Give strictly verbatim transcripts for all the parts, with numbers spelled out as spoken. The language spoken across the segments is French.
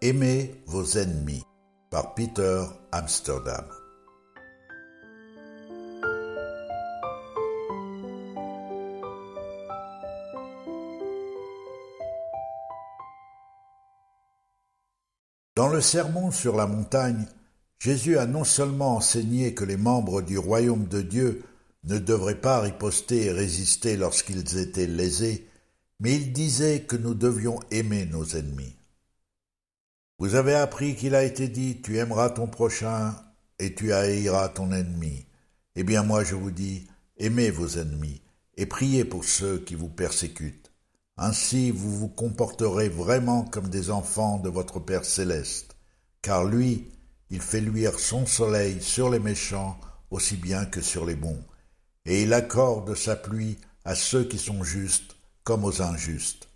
Aimez vos ennemis par Peter Amsterdam. Dans le sermon sur la montagne, Jésus a non seulement enseigné que les membres du royaume de Dieu ne devraient pas riposter et résister lorsqu'ils étaient lésés, mais il disait que nous devions aimer nos ennemis. Vous avez appris qu'il a été dit « Tu aimeras ton prochain et tu haïras ton ennemi ». Eh bien moi je vous dis, aimez vos ennemis et priez pour ceux qui vous persécutent. Ainsi vous vous comporterez vraiment comme des enfants de votre Père céleste, car lui, il fait luire son soleil sur les méchants aussi bien que sur les bons, et il accorde sa pluie à ceux qui sont justes comme aux injustes.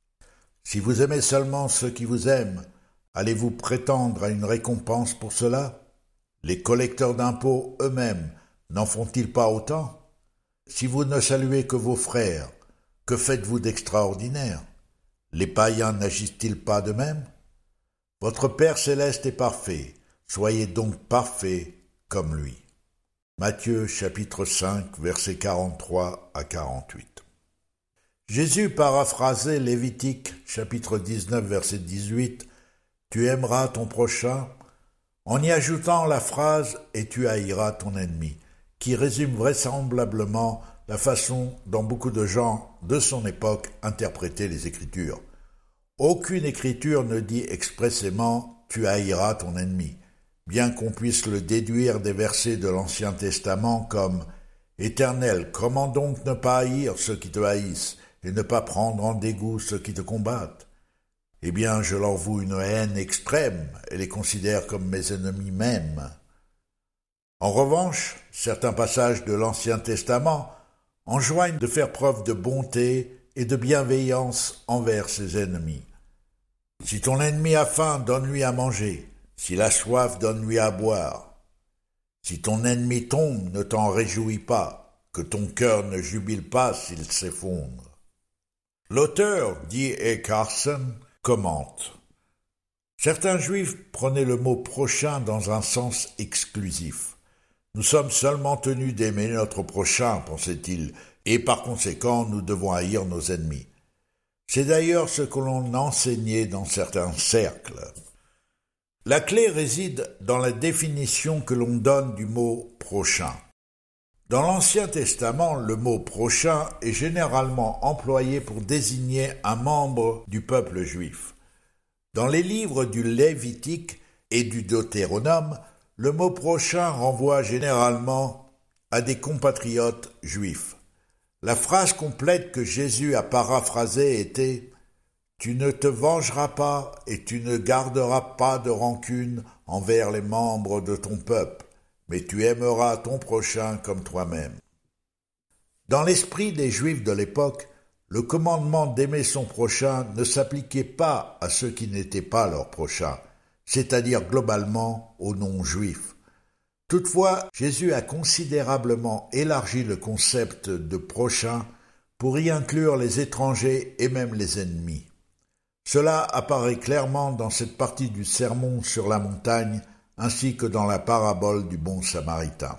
Si vous aimez seulement ceux qui vous aiment, allez-vous prétendre à une récompense pour cela? Les collecteurs d'impôts eux-mêmes n'en font-ils pas autant? Si vous ne saluez que vos frères, que faites-vous d'extraordinaire? Les païens n'agissent-ils pas de même? Votre Père céleste est parfait, soyez donc parfaits comme lui. Matthieu chapitre cinq, versets quarante-trois à quarante-huit. Jésus paraphrasait Lévitique chapitre dix-neuf, verset dix-huit, « Tu aimeras ton prochain » en y ajoutant la phrase « et tu haïras ton ennemi » qui résume vraisemblablement la façon dont beaucoup de gens de son époque interprétaient les Écritures. Aucune Écriture ne dit expressément « tu haïras ton ennemi », bien qu'on puisse le déduire des versets de l'Ancien Testament comme « Éternel, comment donc ne pas haïr ceux qui te haïssent et ne pas prendre en dégoût ceux qui te combattent? Eh bien, je leur voue une haine extrême et les considère comme mes ennemis mêmes. » En revanche, certains passages de l'Ancien Testament enjoignent de faire preuve de bonté et de bienveillance envers ses ennemis. « Si ton ennemi a faim, donne-lui à manger. S'il a soif, donne-lui à boire. Si ton ennemi tombe, ne t'en réjouis pas, que ton cœur ne jubile pas s'il s'effondre. » L'auteur, D A Carson, commente. Certains juifs prenaient le mot « prochain » dans un sens exclusif. Nous sommes seulement tenus d'aimer notre prochain, pensait-il, et par conséquent nous devons haïr nos ennemis. C'est d'ailleurs ce que l'on enseignait dans certains cercles. La clé réside dans la définition que l'on donne du mot « prochain ». Dans l'Ancien Testament, le mot « prochain » est généralement employé pour désigner un membre du peuple juif. Dans les livres du Lévitique et du Deutéronome, le mot « prochain » renvoie généralement à des compatriotes juifs. La phrase complète que Jésus a paraphrasée était « Tu ne te vengeras pas et tu ne garderas pas de rancune envers les membres de ton peuple, mais tu aimeras ton prochain comme toi-même. » Dans l'esprit des Juifs de l'époque, le commandement d'aimer son prochain ne s'appliquait pas à ceux qui n'étaient pas leur prochain, c'est-à-dire globalement aux non-juifs. Toutefois, Jésus a considérablement élargi le concept de prochain pour y inclure les étrangers et même les ennemis. Cela apparaît clairement dans cette partie du sermon sur la montagne ainsi que dans la parabole du bon samaritain.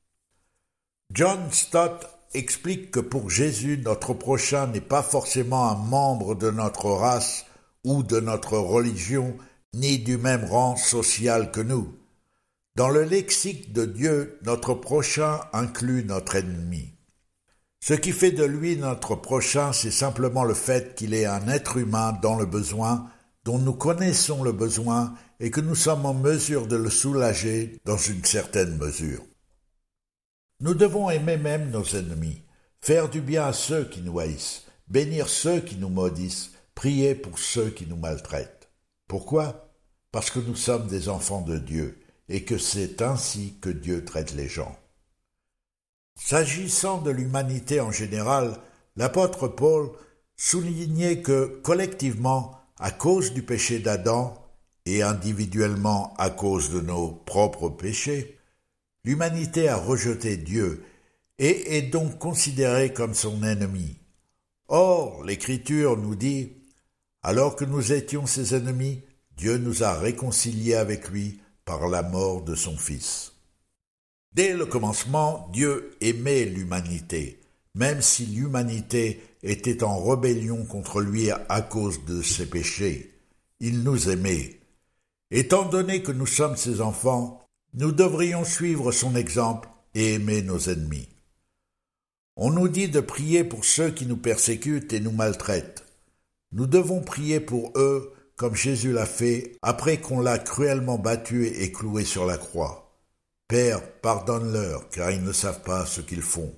John Stott explique que pour Jésus, notre prochain n'est pas forcément un membre de notre race ou de notre religion, ni du même rang social que nous. Dans le lexique de Dieu, notre prochain inclut notre ennemi. Ce qui fait de lui notre prochain, c'est simplement le fait qu'il est un être humain dans le besoin, dont nous connaissons le besoin et que nous sommes en mesure de le soulager dans une certaine mesure. Nous devons aimer même nos ennemis, faire du bien à ceux qui nous haïssent, bénir ceux qui nous maudissent, prier pour ceux qui nous maltraitent. Pourquoi? Parce que nous sommes des enfants de Dieu et que c'est ainsi que Dieu traite les gens. S'agissant de l'humanité en général, l'apôtre Paul soulignait que, collectivement, à cause du péché d'Adam et individuellement à cause de nos propres péchés, l'humanité a rejeté Dieu et est donc considérée comme son ennemi. Or, l'Écriture nous dit « Alors que nous étions ses ennemis, Dieu nous a réconciliés avec lui par la mort de son Fils. Dès le commencement, Dieu aimait l'humanité, même si l'humanité était en rébellion contre lui à cause de ses péchés. Il nous aimait. Étant donné que nous sommes ses enfants, nous devrions suivre son exemple et aimer nos ennemis. On nous dit de prier pour ceux qui nous persécutent et nous maltraitent. Nous devons prier pour eux comme Jésus l'a fait après qu'on l'a cruellement battu et cloué sur la croix. Père, pardonne-leur, car ils ne savent pas ce qu'ils font.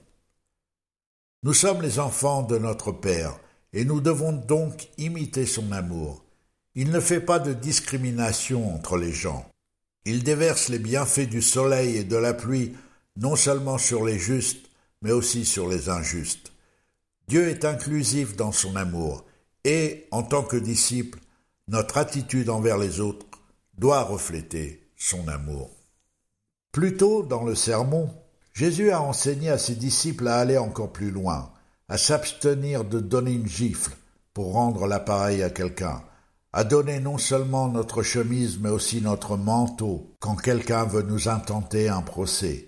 Nous sommes les enfants de notre Père, et nous devons donc imiter son amour. Il ne fait pas de discrimination entre les gens. Il déverse les bienfaits du soleil et de la pluie, non seulement sur les justes, mais aussi sur les injustes. Dieu est inclusif dans son amour, et, en tant que disciples, notre attitude envers les autres doit refléter son amour. Plus tôt dans le sermon, Jésus a enseigné à ses disciples à aller encore plus loin, à s'abstenir de donner une gifle pour rendre l'appareil à quelqu'un, à donner non seulement notre chemise mais aussi notre manteau quand quelqu'un veut nous intenter un procès.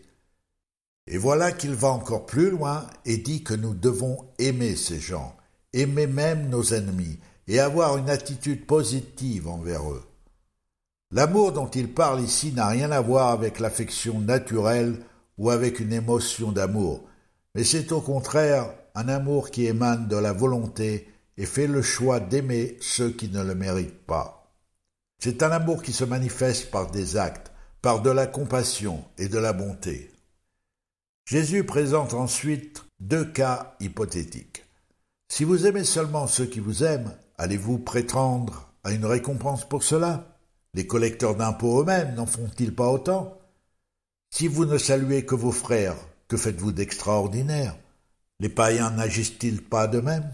Et voilà qu'il va encore plus loin et dit que nous devons aimer ces gens, aimer même nos ennemis et avoir une attitude positive envers eux. L'amour dont il parle ici n'a rien à voir avec l'affection naturelle ou avec une émotion d'amour, mais c'est au contraire un amour qui émane de la volonté et fait le choix d'aimer ceux qui ne le méritent pas. C'est un amour qui se manifeste par des actes, par de la compassion et de la bonté. Jésus présente ensuite deux cas hypothétiques. Si vous aimez seulement ceux qui vous aiment, allez-vous prétendre à une récompense pour cela? Les collecteurs d'impôts eux-mêmes n'en font-ils pas autant? Si vous ne saluez que vos frères, que faites-vous d'extraordinaire? Les païens n'agissent-ils pas de même?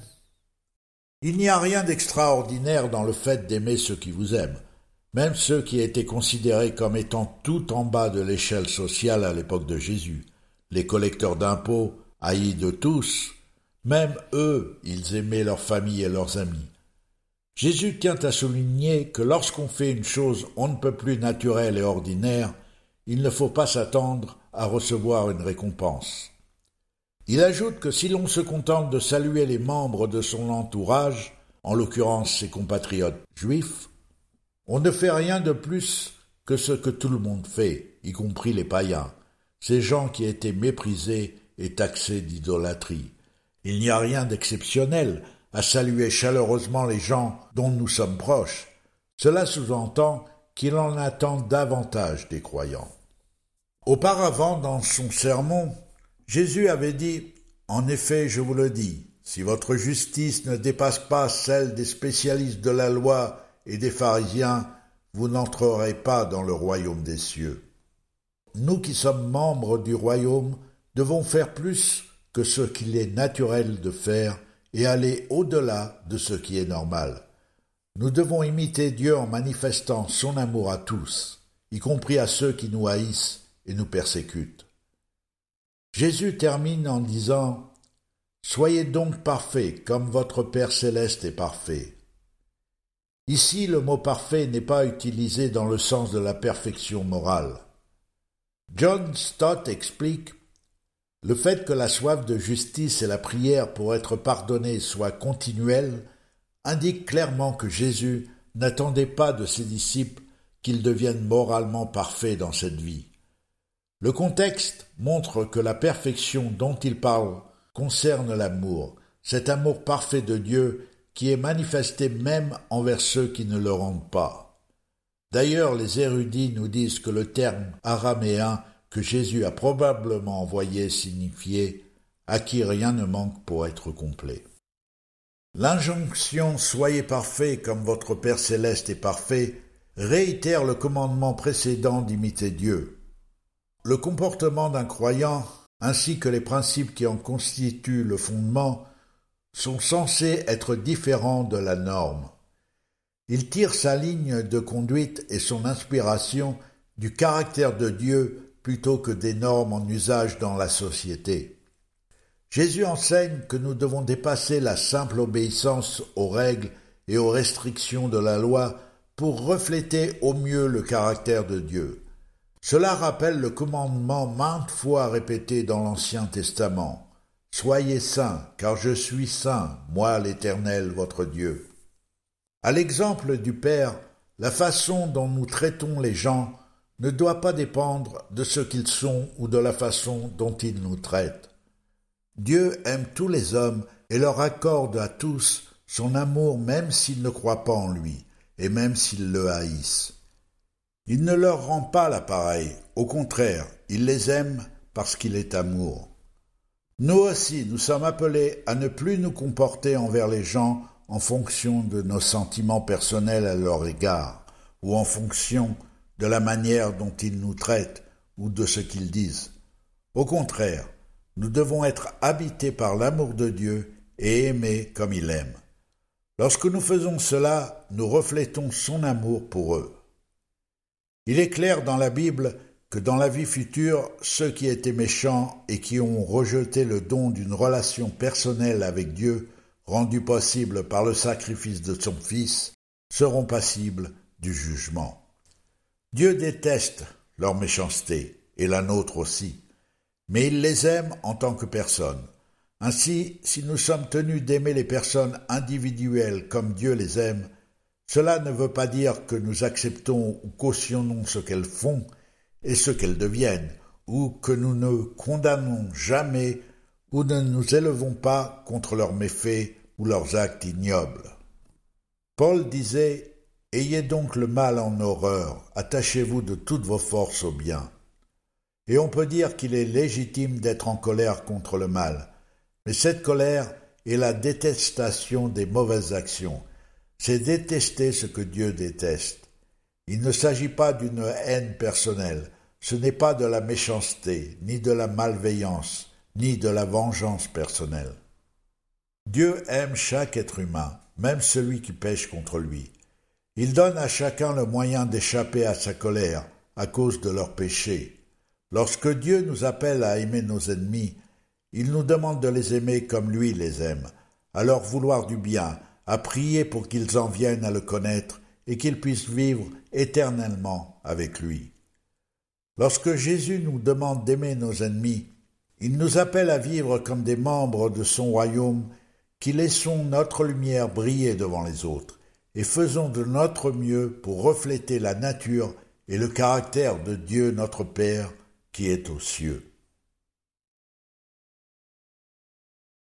Il n'y a rien d'extraordinaire dans le fait d'aimer ceux qui vous aiment, même ceux qui étaient considérés comme étant tout en bas de l'échelle sociale à l'époque de Jésus. Les collecteurs d'impôts, haïs de tous, même eux, ils aimaient leur famille et leurs amis. Jésus tient à souligner que lorsqu'on fait une chose on ne peut plus naturelle et ordinaire, il ne faut pas s'attendre à recevoir une récompense. Il ajoute que si l'on se contente de saluer les membres de son entourage, en l'occurrence ses compatriotes juifs, on ne fait rien de plus que ce que tout le monde fait, y compris les païens, ces gens qui étaient méprisés et taxés d'idolâtrie. Il n'y a rien d'exceptionnel à saluer chaleureusement les gens dont nous sommes proches. Cela sous-entend qu'il en attend davantage des croyants. Auparavant, dans son sermon, Jésus avait dit « En effet, je vous le dis, si votre justice ne dépasse pas celle des spécialistes de la loi et des pharisiens, vous n'entrerez pas dans le royaume des cieux. » Nous qui sommes membres du royaume devons faire plus que ce qu'il est naturel de faire et aller au-delà de ce qui est normal. Nous devons imiter Dieu en manifestant son amour à tous, y compris à ceux qui nous haïssent et nous persécutent. Jésus termine en disant « Soyez donc parfaits comme votre Père céleste est parfait. » Ici, le mot « parfait » n'est pas utilisé dans le sens de la perfection morale. John Stott explique « Le fait que la soif de justice et la prière pour être pardonné soient continuelles indique clairement que Jésus n'attendait pas de ses disciples qu'ils deviennent moralement parfaits dans cette vie. Le contexte montre que la perfection dont il parle concerne l'amour, cet amour parfait de Dieu qui est manifesté même envers ceux qui ne le rendent pas. D'ailleurs, les érudits nous disent que le terme araméen que Jésus a probablement envoyé signifiait « à qui rien ne manque pour être complet ». L'injonction « Soyez parfaits comme votre Père céleste est parfait » réitère le commandement précédent d'imiter Dieu. Le comportement d'un croyant, ainsi que les principes qui en constituent le fondement, sont censés être différents de la norme. Il tire sa ligne de conduite et son inspiration du caractère de Dieu plutôt que des normes en usage dans la société. Jésus enseigne que nous devons dépasser la simple obéissance aux règles et aux restrictions de la loi pour refléter au mieux le caractère de Dieu. Cela rappelle le commandement maintes fois répété dans l'Ancien Testament. « Soyez saints, car je suis saint, moi l'Éternel, votre Dieu. » À l'exemple du Père, la façon dont nous traitons les gens ne doit pas dépendre de ce qu'ils sont ou de la façon dont ils nous traitent. Dieu aime tous les hommes et leur accorde à tous son amour même s'ils ne croient pas en lui et même s'ils le haïssent. Il ne leur rend pas l'appareil, au contraire, il les aime parce qu'il est amour. Nous aussi, nous sommes appelés à ne plus nous comporter envers les gens en fonction de nos sentiments personnels à leur égard, ou en fonction de la manière dont ils nous traitent ou de ce qu'ils disent. Au contraire, nous devons être habités par l'amour de Dieu et aimer comme il aime. Lorsque nous faisons cela, nous reflétons son amour pour eux. Il est clair dans la Bible que dans la vie future, ceux qui étaient méchants et qui ont rejeté le don d'une relation personnelle avec Dieu, rendue possible par le sacrifice de son Fils, seront passibles du jugement. Dieu déteste leur méchanceté, et la nôtre aussi, mais il les aime en tant que personnes. Ainsi, si nous sommes tenus d'aimer les personnes individuelles comme Dieu les aime, cela ne veut pas dire que nous acceptons ou cautionnons ce qu'elles font et ce qu'elles deviennent, ou que nous ne condamnons jamais ou ne nous élevons pas contre leurs méfaits ou leurs actes ignobles. Paul disait « Ayez donc le mal en horreur, attachez-vous de toutes vos forces au bien. » Et on peut dire qu'il est légitime d'être en colère contre le mal, mais cette colère est la détestation des mauvaises actions. C'est détester ce que Dieu déteste. Il ne s'agit pas d'une haine personnelle, ce n'est pas de la méchanceté, ni de la malveillance, ni de la vengeance personnelle. Dieu aime chaque être humain, même celui qui pêche contre lui. Il donne à chacun le moyen d'échapper à sa colère à cause de leurs péchés. Lorsque Dieu nous appelle à aimer nos ennemis, il nous demande de les aimer comme lui les aime, à leur vouloir du bien, à prier pour qu'ils en viennent à le connaître et qu'ils puissent vivre éternellement avec lui. Lorsque Jésus nous demande d'aimer nos ennemis, il nous appelle à vivre comme des membres de son royaume qui laissons notre lumière briller devant les autres et faisons de notre mieux pour refléter la nature et le caractère de Dieu notre Père qui est aux cieux.